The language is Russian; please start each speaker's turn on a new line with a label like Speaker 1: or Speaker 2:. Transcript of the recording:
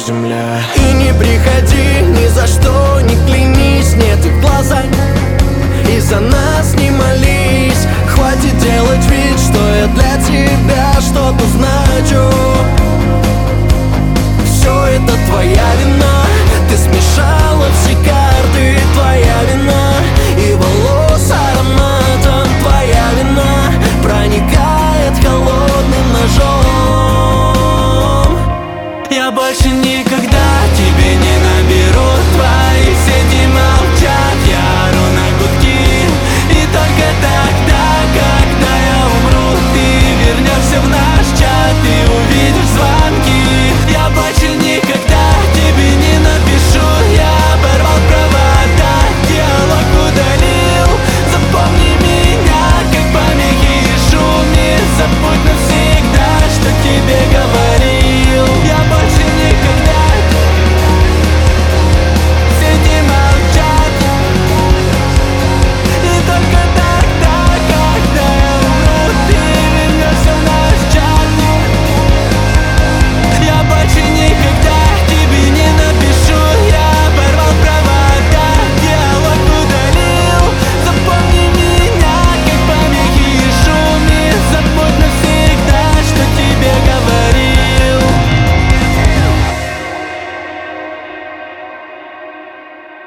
Speaker 1: земля.
Speaker 2: И не приходи ни за что, не клянись, нет, и в глаза. И за нас не молись. Хватит делать вид, что я для тебя что-то значу. Все это твоя вина.